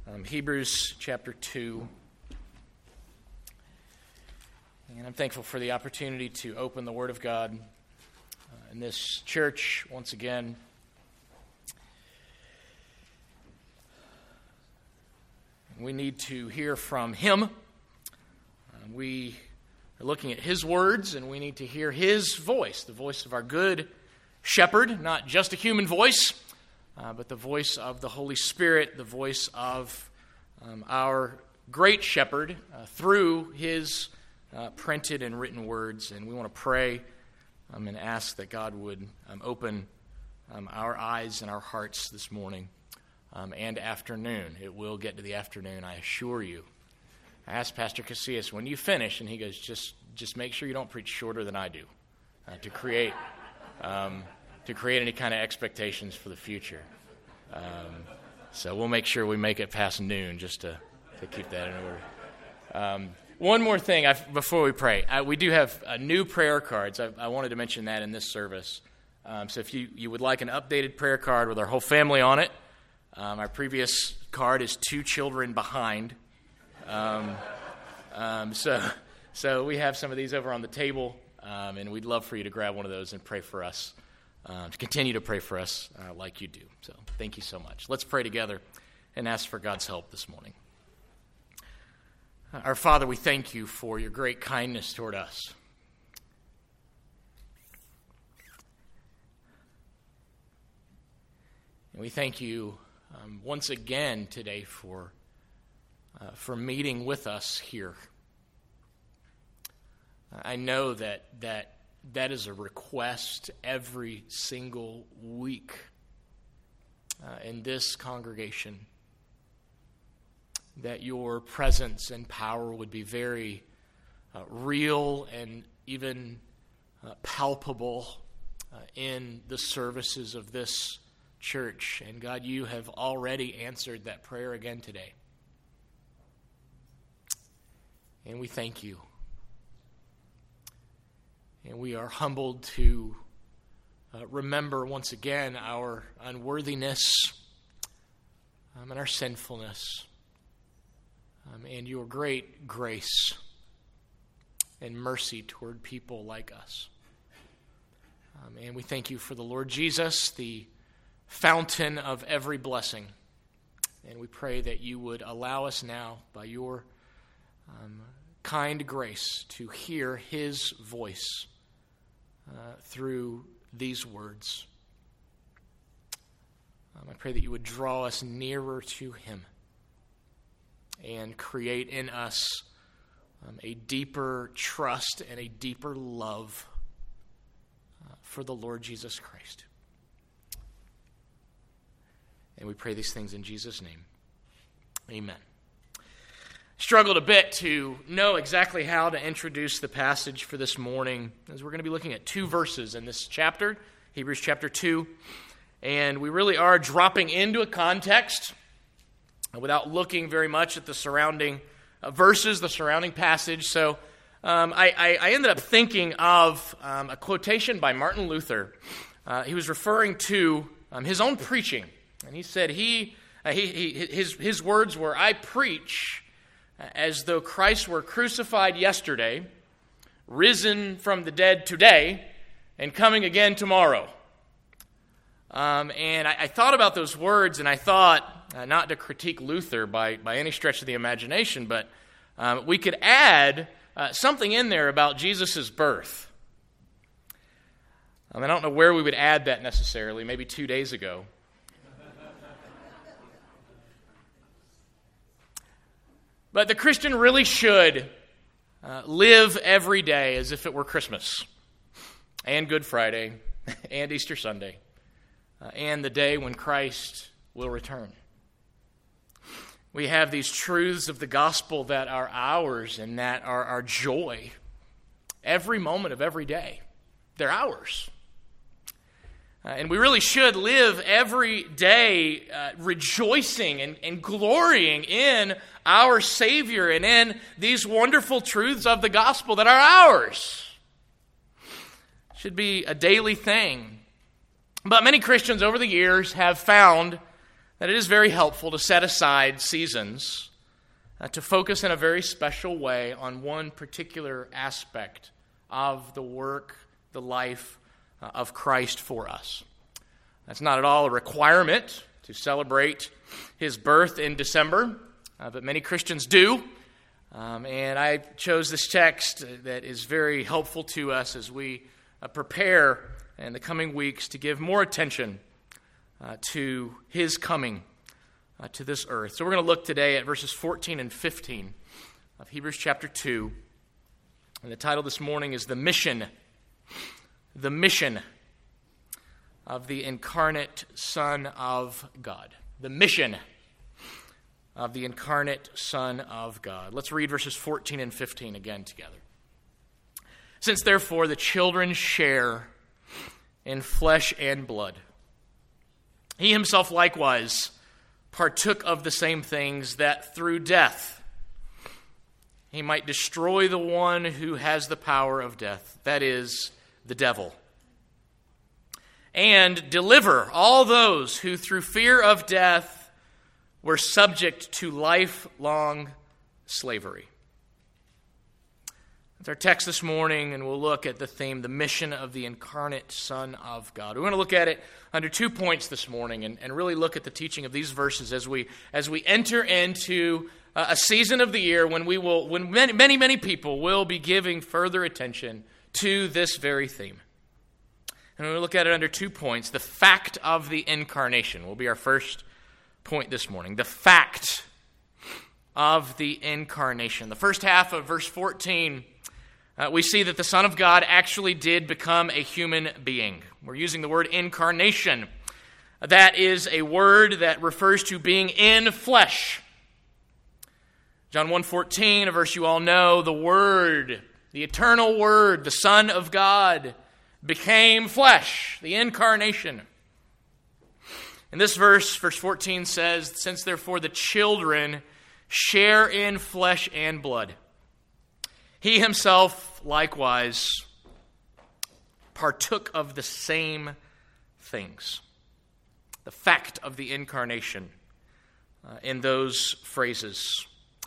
Hebrews chapter 2. And I'm thankful for the opportunity to open the Word of God in this church once again. We need to hear from Him. We are looking at His words, and we need to hear His voice, the voice of our good shepherd, not just a human voice, but the voice of the Holy Spirit, the voice of our great shepherd through His printed and written words. And we want to pray and ask that God would open our eyes and our hearts this morning and afternoon. It will get to the afternoon, I assure you. I asked Pastor Casillas, when you finish, and he goes, just make sure you don't preach shorter than I do to create any kind of expectations for the future. So we'll make sure we make it past noon just to keep that in order. One more thing before we pray. We do have new prayer cards. I wanted to mention that in this service. So if you would like an updated prayer card with our whole family on it, our previous card is 2 children behind. So we have some of these over on the table, and we'd love for you to grab one of those and pray for us, to continue to pray for us like you do. So thank you so much. Let's pray together and ask for God's help this morning. Our Father, we thank you for your great kindness toward us. And we thank you once again today for meeting with us here. I know that is a request every single week in this congregation, that your presence and power would be very real and even palpable in the services of this church. And God, you have already answered that prayer again today. And we thank you. And we are humbled to remember once again our unworthiness and our sinfulness. And your great grace and mercy toward people like us. And we thank you for the Lord Jesus, the fountain of every blessing. And we pray that you would allow us now, by your kind grace, to hear His voice through these words. I pray that you would draw us nearer to Him and create in us a deeper trust and a deeper love for the Lord Jesus Christ. And we pray these things in Jesus' name. Amen. Struggled a bit to know exactly how to introduce the passage for this morning, as we're going to be looking at 2 verses in this chapter, Hebrews chapter 2. And we really are dropping into a context without looking very much at the surrounding verses, the surrounding passage. So I ended up thinking of a quotation by Martin Luther. He was referring to his own preaching. And he said his words were, "I preach as though Christ were crucified yesterday, risen from the dead today, and coming again tomorrow." And I thought about those words, and I thought, not to critique Luther by any stretch of the imagination, but we could add something in there about Jesus' birth. I don't know where we would add that necessarily, maybe 2 days ago. But the Christian really should live every day as if it were Christmas, and Good Friday, and Easter Sunday, and the day when Christ will return. We have these truths of the gospel that are ours and that are our joy every moment of every day. They're ours. And we really should live every day rejoicing and glorying in our Savior and in these wonderful truths of the gospel that are ours. It should be a daily thing. But many Christians over the years have found that it is very helpful to set aside seasons to focus in a very special way on one particular aspect of the work, the life of Christ for us. That's not at all a requirement to celebrate his birth in December, but many Christians do. And I chose this text that is very helpful to us as we prepare in the coming weeks to give more attention to his coming to this earth. So we're going to look today at verses 14 and 15 of Hebrews chapter 2. And the title this morning is The Mission of the Incarnate Son of God. The mission of the Incarnate Son of God. Let's read verses 14 and 15 again together. Since therefore the children share in flesh and blood, he himself likewise partook of the same things, that through death he might destroy the one who has the power of death, that is, the devil, and deliver all those who through fear of death were subject to lifelong slavery. That's our text this morning, and we'll look at the theme, the mission of the incarnate Son of God. We're going to look at it under 2 points this morning and really look at the teaching of these verses as we enter into a season of the year when many people will be giving further attention to this very theme. And we'll look at it under 2 points. The fact of the incarnation will be our first point this morning. The fact of the incarnation. The first half of verse 14, we see that the Son of God actually did become a human being. We're using the word incarnation. That is a word that refers to being in flesh. John 1:14, a verse you all know, the Word, the eternal Word, the Son of God, became flesh, the incarnation. In this verse 14 says, since therefore the children share in flesh and blood, he himself likewise partook of the same things. The fact of the incarnation in those phrases.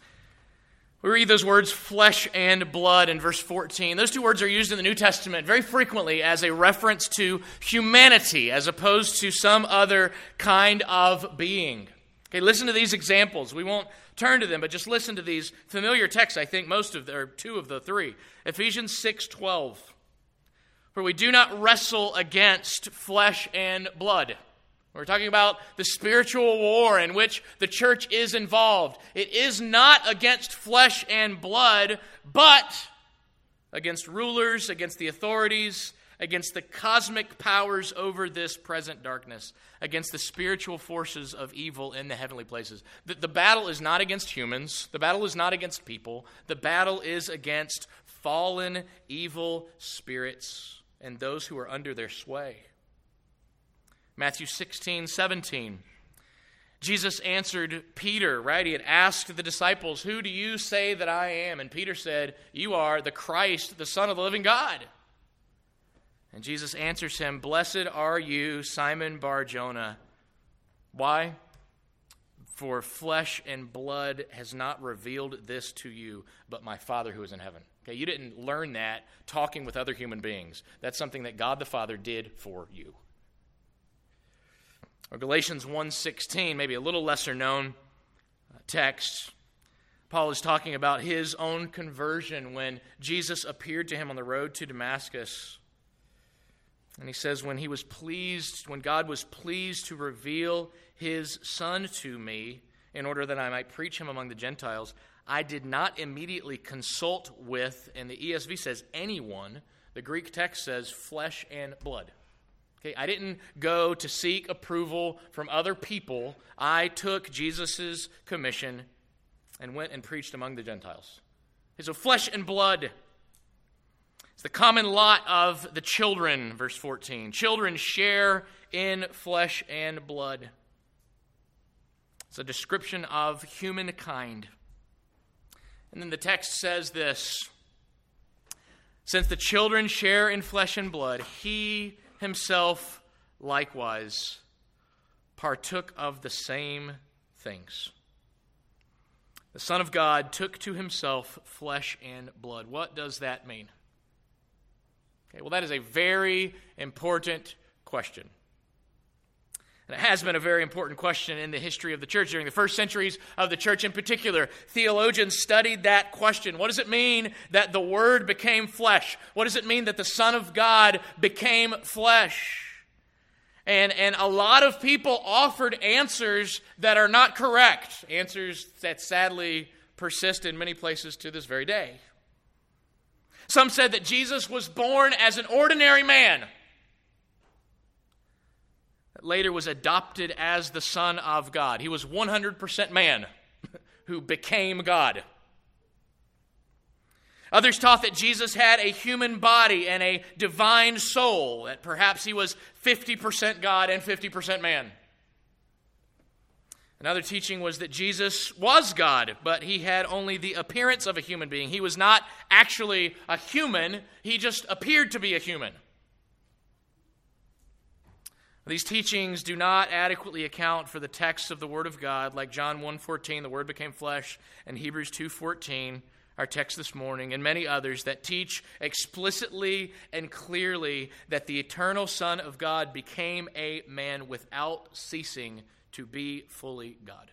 We read those words, flesh and blood, in verse 14. Those two words are used in the New Testament very frequently as a reference to humanity as opposed to some other kind of being. Okay, listen to these examples. We won't turn to them, but just listen to these familiar texts, I think two of the three. Ephesians 6:12. For we do not wrestle against flesh and blood. We're talking about the spiritual war in which the church is involved. It is not against flesh and blood, but against rulers, against the authorities, against the cosmic powers over this present darkness, against the spiritual forces of evil in the heavenly places. The battle is not against humans. The battle is not against people. The battle is against fallen, evil spirits and those who are under their sway. Matthew 16:17. Jesus answered Peter, right? He had asked the disciples, who do you say that I am? And Peter said, you are the Christ, the Son of the living God. And Jesus answers him, blessed are you, Simon Bar-Jonah. Why? For flesh and blood has not revealed this to you, but my Father who is in heaven. Okay, you didn't learn that talking with other human beings. That's something that God the Father did for you. Or Galatians 1:16, maybe a little lesser known text. Paul is talking about his own conversion when Jesus appeared to him on the road to Damascus. And he says, when God was pleased to reveal his Son to me in order that I might preach him among the Gentiles, I did not immediately consult with, and the ESV says anyone. The Greek text says flesh and blood. Okay, I didn't go to seek approval from other people. I took Jesus' commission and went and preached among the Gentiles. Okay, so flesh and blood. It's the common lot of the children, verse 14. Children share in flesh and blood. It's a description of humankind. And then the text says this. Since the children share in flesh and blood, he himself likewise partook of the same things. The Son of God took to himself flesh and blood. What does that mean? Okay, well, that is a very important question. And it has been a very important question in the history of the church. During the first centuries of the church in particular, theologians studied that question. What does it mean that the Word became flesh? What does it mean that the Son of God became flesh? And a lot of people offered answers that are not correct, answers that sadly persist in many places to this very day. Some said that Jesus was born as an ordinary man, that later was adopted as the Son of God. He was 100% man who became God. Others taught that Jesus had a human body and a divine soul, that perhaps he was 50% God and 50% man. Another teaching was that Jesus was God, but he had only the appearance of a human being. He was not actually a human, he just appeared to be a human. These teachings do not adequately account for the text of the Word of God, like John 1:14, the Word became flesh, and Hebrews 2:14, our text this morning, and many others that teach explicitly and clearly that the eternal Son of God became a man without ceasing to be fully God.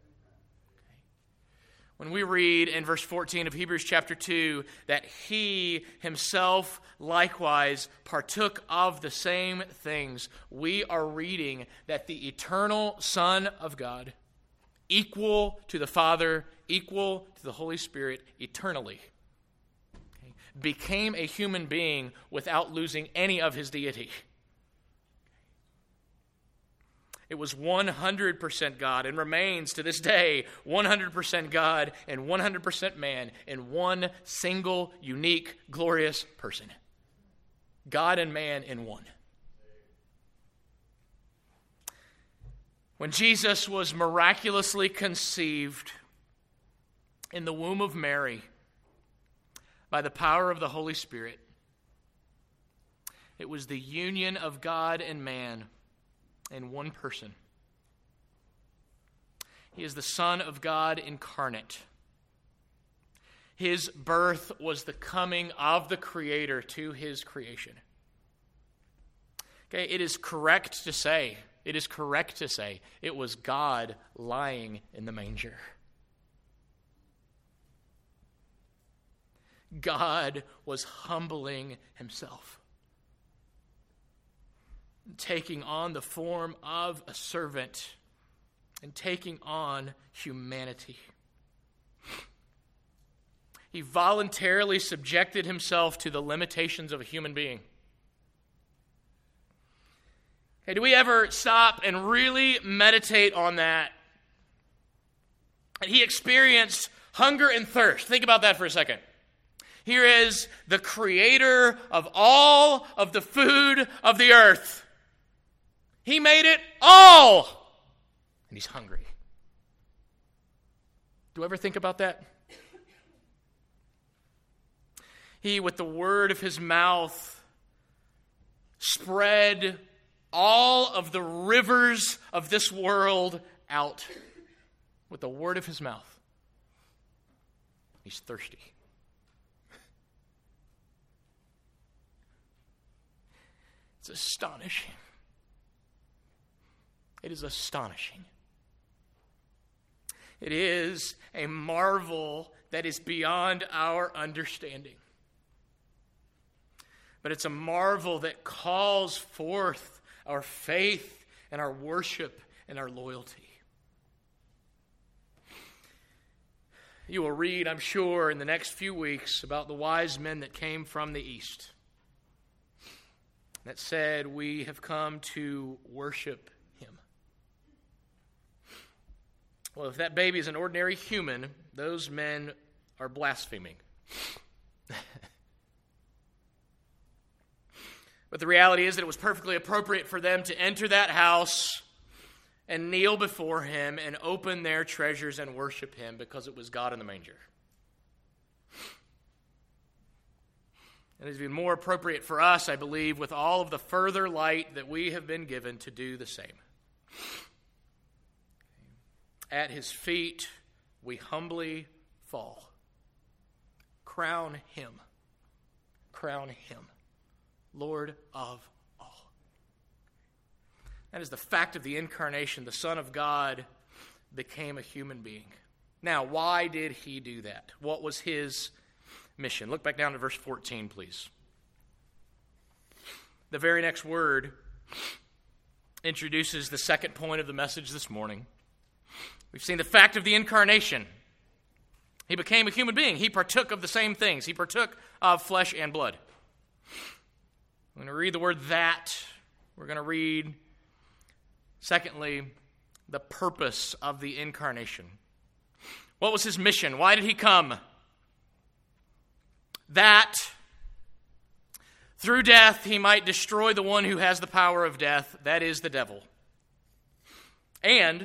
When we read in verse 14 of Hebrews chapter 2 that he himself likewise partook of the same things, we are reading that the eternal Son of God, equal to the Father, equal to the Holy Spirit eternally, became a human being without losing any of his deity. It was 100% God and remains to this day 100% God and 100% man in one single, unique, glorious person. God and man in one. When Jesus was miraculously conceived in the womb of Mary by the power of the Holy Spirit, it was the union of God and man in one person. He is the Son of God incarnate. His birth was the coming of the Creator to his creation. Okay, it is correct to say it was God lying in the manger. God was humbling himself, taking on the form of a servant and taking on humanity. He voluntarily subjected himself to the limitations of a human being. Hey, do we ever stop and really meditate on that? He experienced hunger and thirst. Think about that for a second. Here is the creator of all of the food of the earth. He made it all, and he's hungry. Do you ever think about that? He, with the word of his mouth, spread all of the rivers of this world out with the word of his mouth. He's thirsty. It's astonishing. It is astonishing. It is a marvel that is beyond our understanding. But it's a marvel that calls forth our faith and our worship and our loyalty. You will read, I'm sure, in the next few weeks about the wise men that came from the east that said, we have come to worship him. Well, if that baby is an ordinary human, those men are blaspheming. But the reality is that it was perfectly appropriate for them to enter that house and kneel before him and open their treasures and worship him because it was God in the manger. And it's even more appropriate for us, I believe, with all of the further light that we have been given to do the same. At his feet we humbly fall. Crown him. Crown him. Lord of all. That is the fact of the incarnation. The Son of God became a human being. Now, why did he do that? What was his mission? Look back down to verse 14, please. The very next word introduces the second point of the message this morning. We've seen the fact of the incarnation. He became a human being. He partook of the same things. He partook of flesh and blood. I'm going to read the word that. We're going to read, secondly, the purpose of the incarnation. What was his mission? Why did he come? That through death he might destroy the one who has the power of death, that is the devil. And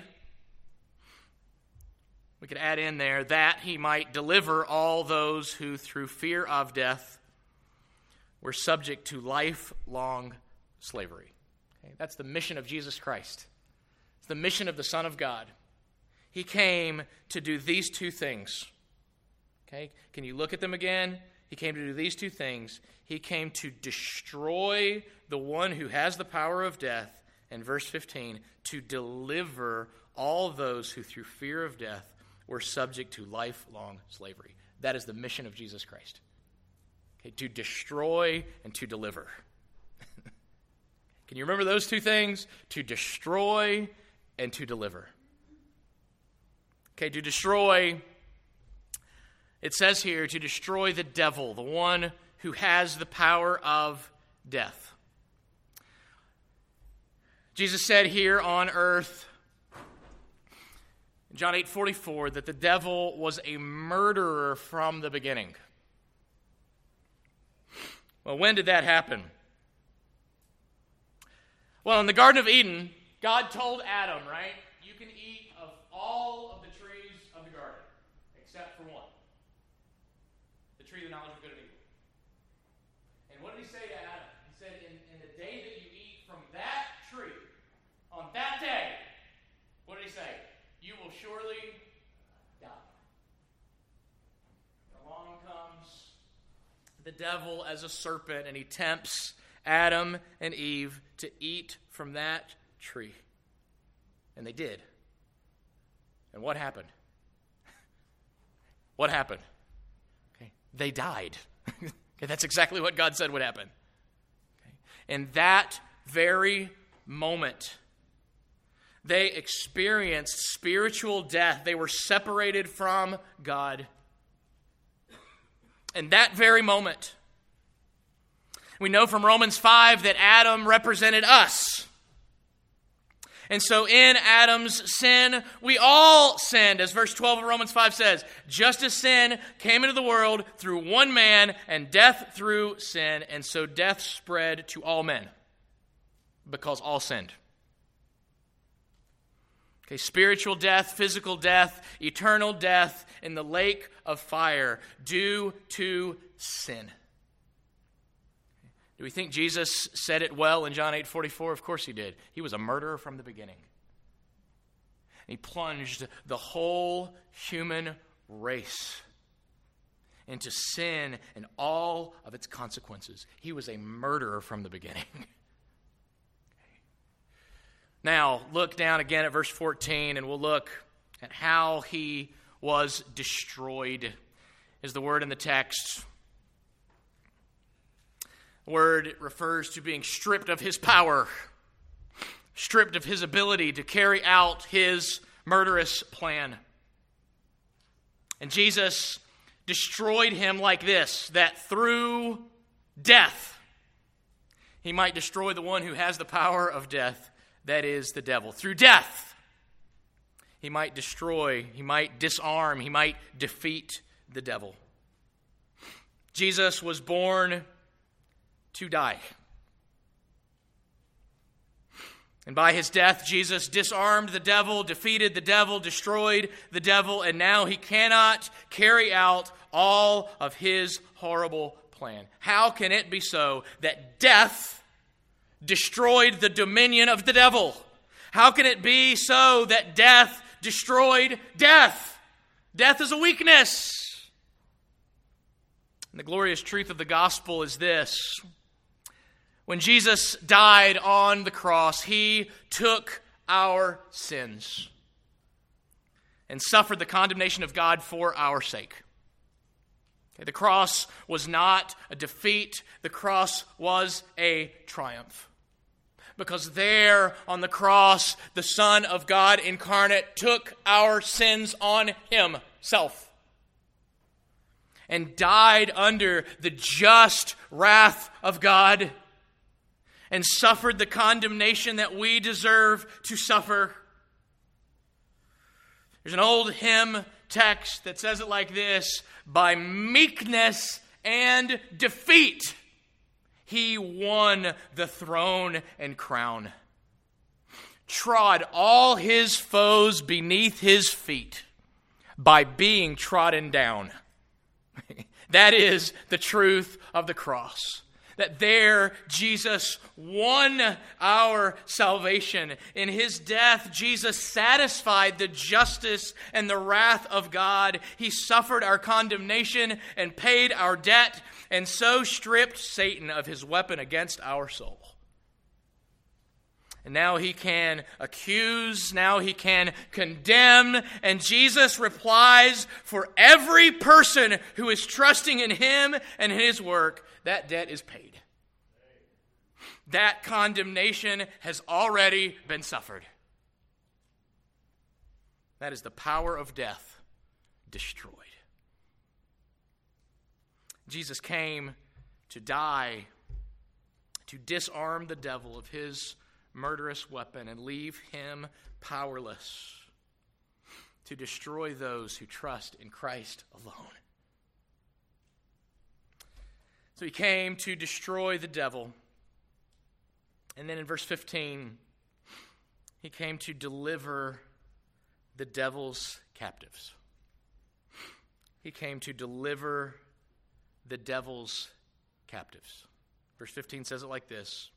we could add in there that he might deliver all those who through fear of death were subject to lifelong slavery. Okay, that's the mission of Jesus Christ. It's the mission of the Son of God. He came to do these two things. Okay, can you look at them again? He came to do these two things. He came to destroy the one who has the power of death, and verse 15, to deliver all those who through fear of death were subject to lifelong slavery. That is the mission of Jesus Christ. Okay, to destroy and to deliver. Can you remember those two things? To destroy and to deliver. Okay, to destroy, it says here, to destroy the devil, the one who has the power of death. Jesus said here on earth, in John 8:44, that the devil was a murderer from the beginning. Well, when did that happen? Well, in the Garden of Eden, God told Adam, right, you can eat of all of the trees of the garden, except for one. The tree of the knowledge of good and evil. And what did he say to Adam? He said, in the day that you eat from that tree, on that day, what did he say? You will surely die. Along comes the devil as a serpent, and he tempts Adam and Eve to eat from that tree. And they did. And what happened? What happened? Okay. They died. Okay, that's exactly what God said would happen. Okay. In that very moment, they experienced spiritual death. They were separated from God. In that very moment, we know from Romans 5 that Adam represented us. And so in Adam's sin, we all sinned, as verse 12 of Romans 5 says. Just as sin came into the world through one man, and death through sin, and so death spread to all men, because all sinned. Okay, spiritual death, physical death, eternal death in the lake of fire due to sin. Do we think Jesus said it well in John 8:44? Of course he did. He was a murderer from the beginning. He plunged the whole human race into sin and all of its consequences. He was a murderer from the beginning. Now, look down again at verse 14, and we'll look at how he was destroyed, is the word in the text. The word refers to being stripped of his power, stripped of his ability to carry out his murderous plan. And Jesus destroyed him like this, that through death he might destroy the one who has the power of death, that is the devil. Through death he might destroy, he might disarm, he might defeat the devil. Jesus was born to die. And by his death, Jesus disarmed the devil, defeated the devil, destroyed the devil, and now he cannot carry out all of his horrible plan. How can it be so that death destroyed the dominion of the devil? How can it be so that death destroyed death. Death is a weakness. And the glorious truth of the gospel is this. When Jesus died on the cross, he took our sins and suffered the condemnation of God for our sake. The cross was not a defeat. The cross was a triumph. Because there on the cross, the Son of God incarnate took our sins on himself and died under the just wrath of God and suffered the condemnation that we deserve to suffer. There's an old hymn text that says it like this: by meekness and defeat, he won the throne and crown, trod all his foes beneath his feet by being trodden down. That is the truth of the cross. That there Jesus won our salvation. In his death, Jesus satisfied the justice and the wrath of God. He suffered our condemnation and paid our debt, and so stripped Satan of his weapon against our soul. And now he can accuse, now he can condemn, and Jesus replies, for every person who is trusting in him and his work, that debt is paid. That condemnation has already been suffered. That is the power of death destroyed. Jesus came to die, to disarm the devil of his murderous weapon and leave him powerless, to destroy those who trust in Christ alone. So he came to destroy the devil. And then in verse 15, he came to deliver the devil's captives. He came to deliver the devil's captives. Verse 15 says it like this: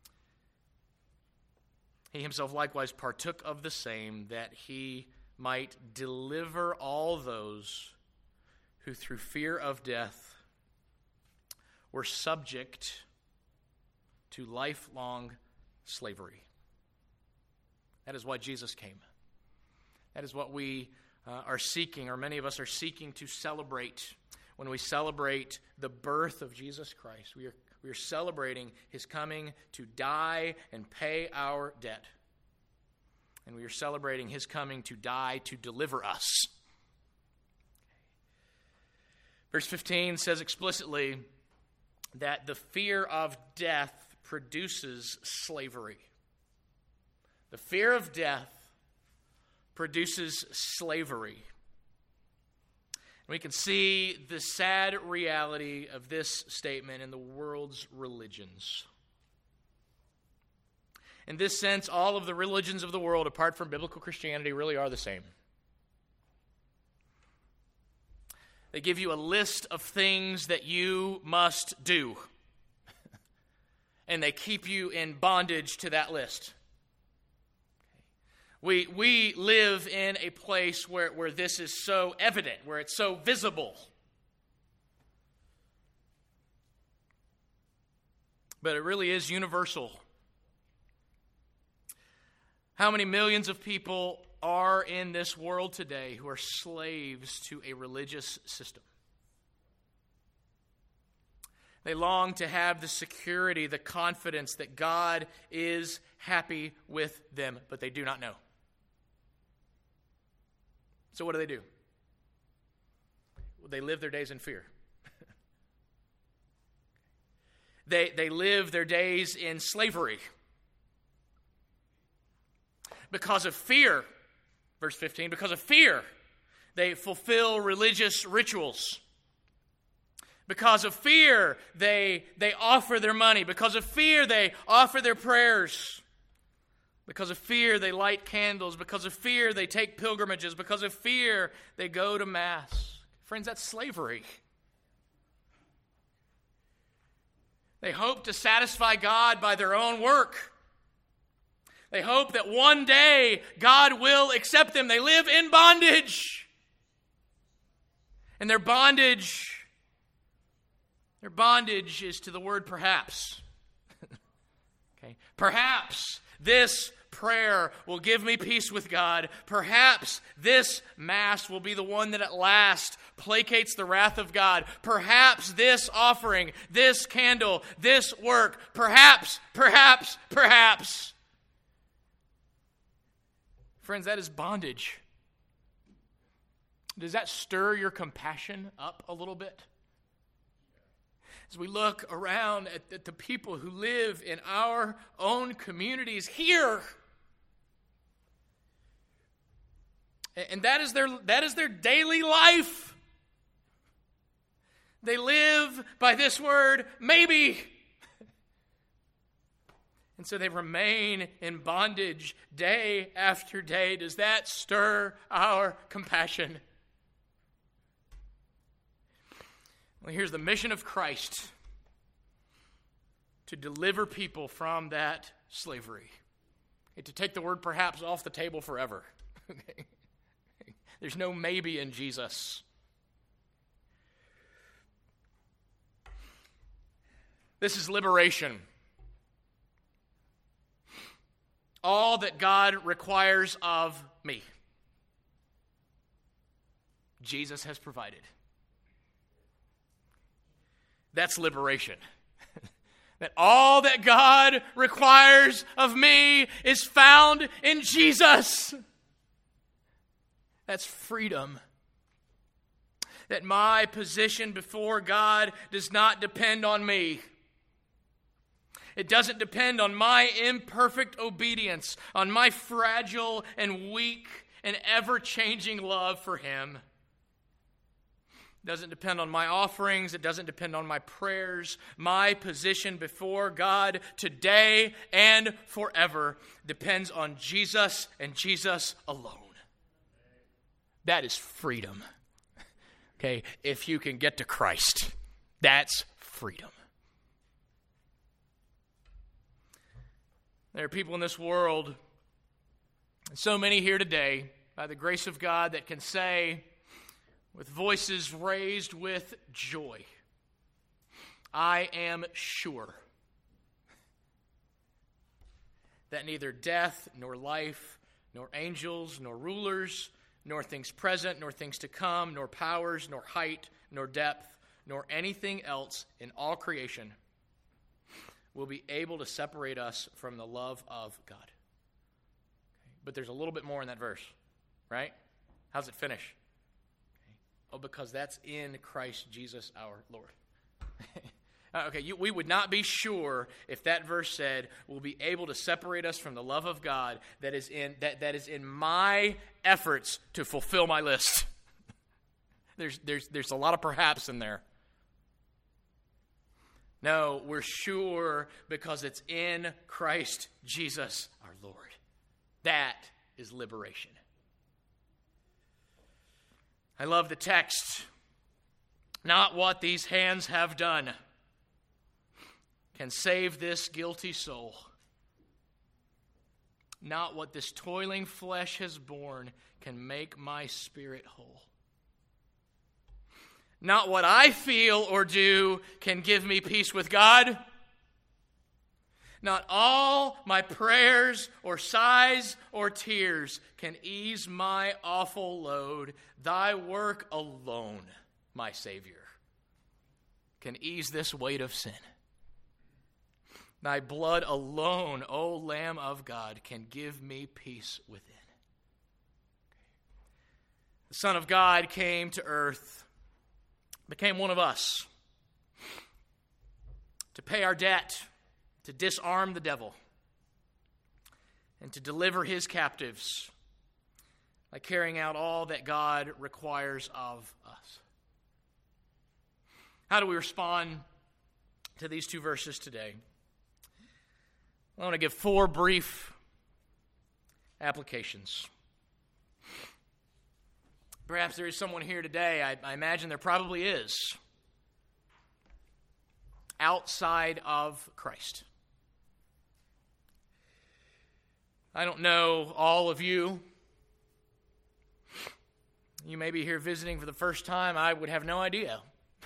he himself likewise partook of the same, that he might deliver all those who through fear of death were subject to lifelong slavery. That is why Jesus came. That is what we are seeking, or many of us are seeking to celebrate when we celebrate the birth of Jesus Christ. We are celebrating his coming to die and pay our debt. And we are celebrating his coming to die to deliver us. Verse 15 says explicitly that the fear of death produces slavery. The fear of death produces slavery. We can see the sad reality of this statement in the world's religions. In this sense, all of the religions of the world, apart from biblical Christianity, really are the same. They give you a list of things that you must do, and they keep you in bondage to that list. We live in a place where this is so evident, where it's so visible. But it really is universal. How many millions of people are in this world today who are slaves to a religious system? They long to have the security, the confidence that God is happy with them, but they do not know. So what do? Well, they live their days in fear. They live their days in slavery. Because of fear, verse 15, because of fear, they fulfill religious rituals. Because of fear, they offer their money. Because of fear, they offer their prayers. Because of fear, they light candles. Because of fear, they take pilgrimages. Because of fear, they go to Mass. Friends, that's slavery. They hope to satisfy God by their own work. They hope that one day God will accept them. They live in bondage. And their bondage is to the word perhaps. Okay. Perhaps this prayer will give me peace with God. Perhaps this Mass will be the one that at last placates the wrath of God. Perhaps this offering, this candle, this work, perhaps. Friends, that is bondage. Does that stir your compassion up a little bit? As we look around at the people who live in our own communities here, and that is their daily life. They live by this word, maybe. And so they remain in bondage day after day. Does that stir our compassion? Well, here's the mission of Christ: to deliver people from that slavery. And to take the word perhaps off the table forever. Okay? There's no maybe in Jesus. This is liberation. All that God requires of me, Jesus has provided. That's liberation. That all that God requires of me is found in Jesus. That's freedom. That my position before God does not depend on me. It doesn't depend on my imperfect obedience, on my fragile and weak and ever-changing love for Him. It doesn't depend on my offerings. It doesn't depend on my prayers. My position before God today and forever depends on Jesus and Jesus alone. That is freedom. Okay, if you can get to Christ, that's freedom. There are people in this world, so many here today, by the grace of God, that can say, with voices raised with joy, I am sure that neither death, nor life, nor angels, nor rulers, nor things present, nor things to come, nor powers, nor height, nor depth, nor anything else in all creation will be able to separate us from the love of God. Okay. But there's a little bit more in that verse, right? How's it finish? Okay. Oh, because that's in Christ Jesus our Lord. We would not be sure if that verse said, we'll be able to separate us from the love of God that is in my efforts to fulfill my list. There's a lot of perhaps in there. No, we're sure because it's in Christ Jesus our Lord. That is liberation. I love the text. Not what these hands have done can save this guilty soul. Not what this toiling flesh has borne can make my spirit whole. Not what I feel or do can give me peace with God. Not all my prayers or sighs or tears can ease my awful load. Thy work alone, my Savior, can ease this weight of sin. Thy blood alone, O Lamb of God, can give me peace within. The Son of God came to earth, became one of us, to pay our debt, to disarm the devil, and to deliver his captives by carrying out all that God requires of us. How do we respond to these two verses today? I want to give 4 brief applications. Perhaps there is someone here today, I imagine there probably is, outside of Christ. I don't know all of you. You may be here visiting for the first time. I would have no idea.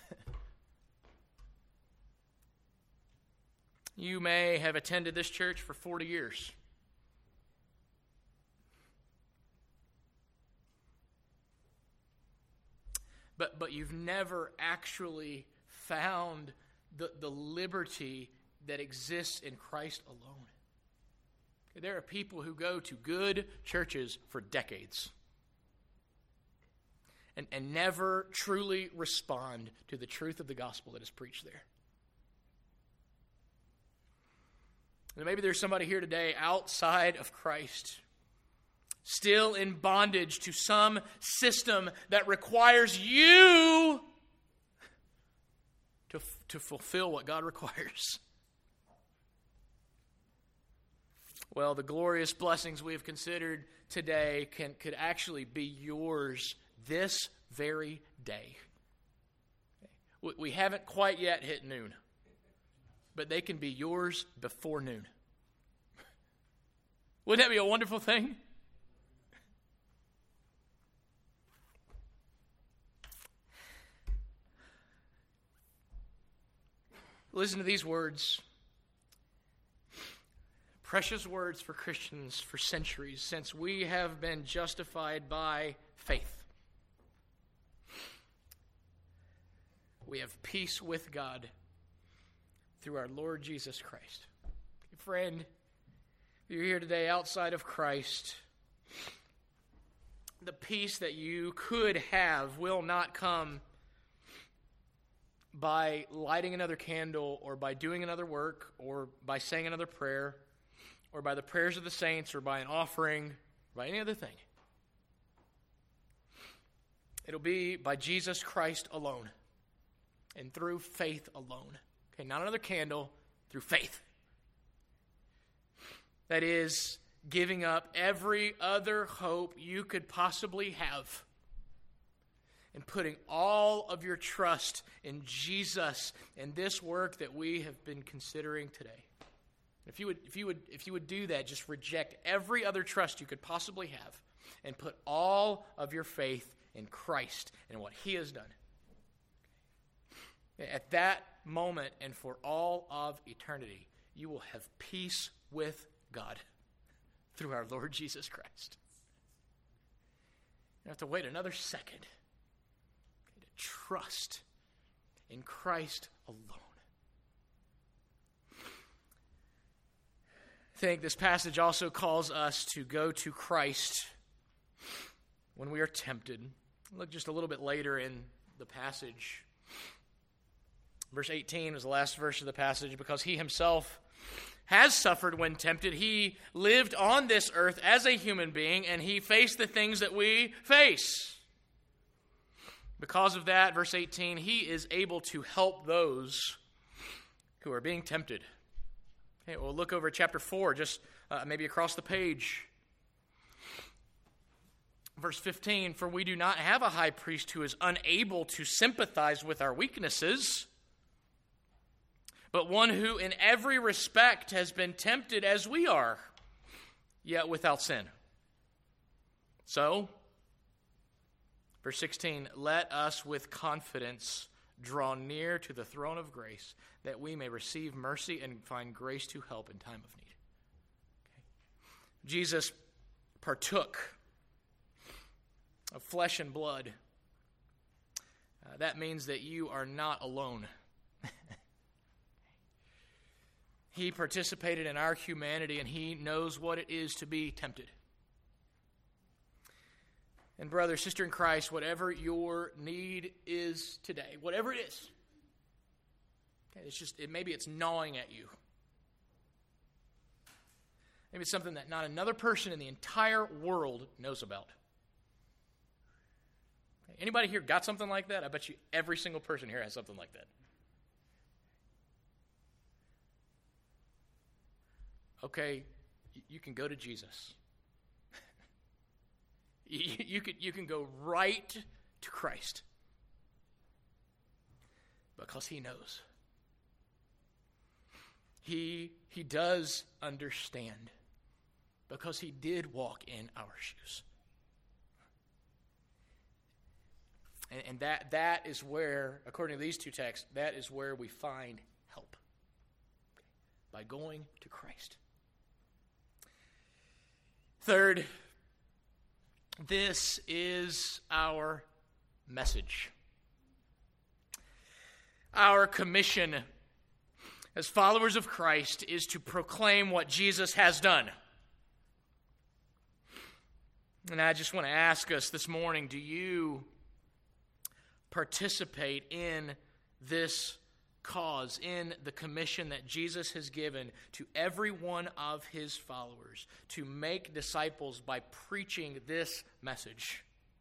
You may have attended this church for 40 years. But you've never actually found the liberty that exists in Christ alone. There are people who go to good churches for decades and never truly respond to the truth of the gospel that is preached there. And maybe there's somebody here today outside of Christ, still in bondage to some system that requires you to fulfill what God requires. Well, the glorious blessings we have considered today could actually be yours this very day. We haven't quite yet hit noon, but they can be yours before noon. Wouldn't that be a wonderful thing? Listen to these words. Precious words for Christians for centuries, since we have been justified by faith. We have peace with God through our Lord Jesus Christ. Friend, if you're here today outside of Christ, the peace that you could have will not come by lighting another candle or by doing another work or by saying another prayer or by the prayers of the saints or by an offering or by any other thing. It'll be by Jesus Christ alone and through faith alone. Okay, not another candle, through faith. That is, giving up every other hope you could possibly have and putting all of your trust in Jesus and this work that we have been considering today. If you would do that, just reject every other trust you could possibly have and put all of your faith in Christ and what He has done. At that moment and for all of eternity, you will have peace with God through our Lord Jesus Christ. You don't have to wait another second to trust in Christ alone. I think this passage also calls us to go to Christ when we are tempted. Look just a little bit later in the passage. Verse 18 is the last verse of the passage. Because He Himself has suffered when tempted. He lived on this earth as a human being, and He faced the things that we face. Because of that, verse 18, He is able to help those who are being tempted. Okay, we'll look over chapter 4, just maybe across the page. Verse 15, for we do not have a high priest who is unable to sympathize with our weaknesses, but one who in every respect has been tempted as we are, yet without sin. So, verse 16, let us with confidence draw near to the throne of grace, that we may receive mercy and find grace to help in time of need. Okay. Jesus partook of flesh and blood. That means that you are not alone. He participated in our humanity, and He knows what it is to be tempted. And brother, sister in Christ, whatever your need is today, whatever it is, okay, maybe it's gnawing at you. Maybe it's something that not another person in the entire world knows about. Okay, anybody here got something like that? I bet you every single person here has something like that. Okay, you can go to Jesus. You can go right to Christ because He knows. He does understand. because he did walk in our shoes. And that is where, according to these two texts, that is where we find help. By going to Christ. Third, this is our message. Our commission as followers of Christ is to proclaim what Jesus has done. And I just want to ask us this morning, do you participate in this cause, in the commission that Jesus has given to every one of his followers to make disciples by preaching this message?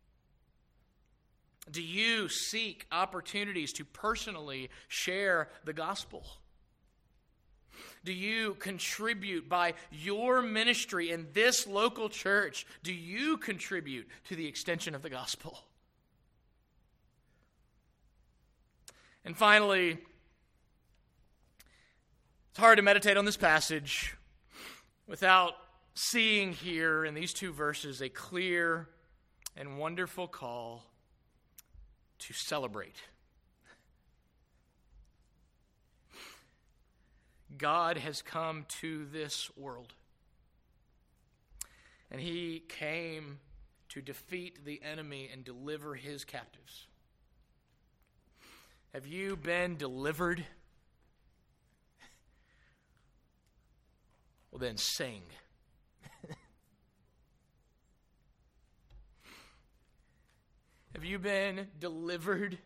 Do you seek opportunities to personally share the gospel? Do you contribute by your ministry in this local church? Do you contribute to the extension of the gospel? And finally, it's hard to meditate on this passage without seeing here in these two verses a clear and wonderful call to celebrate. God has come to this world, and he came to defeat the enemy and deliver his captives. Have you been delivered? Well, then sing. Have you been delivered?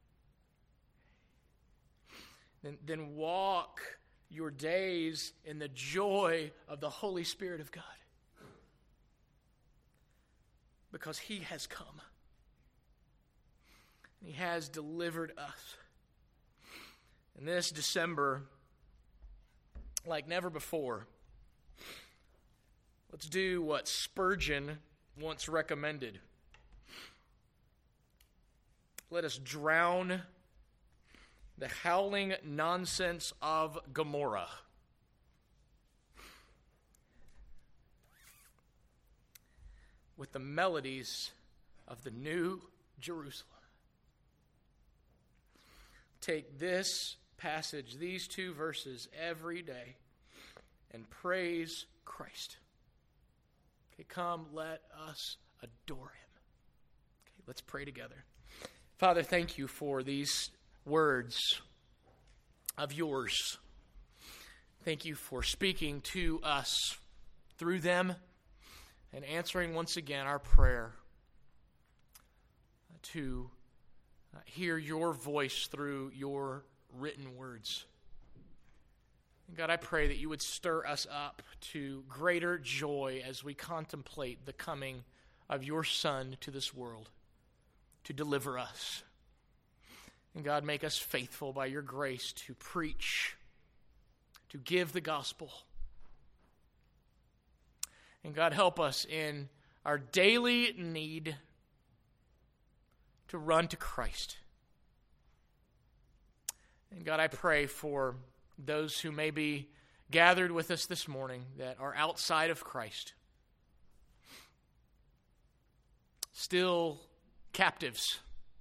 Then walk your days in the joy of the Holy Spirit of God. Because he has come. He has delivered us. And this December, like never before, let's do what Spurgeon once recommended. Let us drown the howling nonsense of Gomorrah with the melodies of the New Jerusalem. Take this passage, these two verses, every day and praise Christ. Okay, come, let us adore him. Okay, let's pray together. Father, thank you for these words of yours. Thank you for speaking to us through them and answering once again our prayer to hear your voice through your written words. And God, I pray that you would stir us up to greater joy as we contemplate the coming of your Son to this world to deliver us. And God, make us faithful by your grace to preach, to give the gospel. And God, help us in our daily need to run to Christ. And God, I pray for those who may be gathered with us this morning that are outside of Christ, still captives.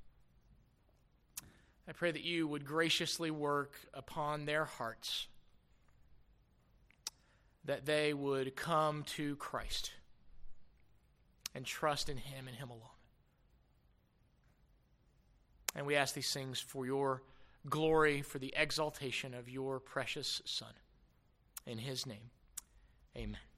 I pray that you would graciously work upon their hearts, that they would come to Christ and trust in him and him alone. And we ask these things for your glory, for the exaltation of your precious Son. In his name, amen.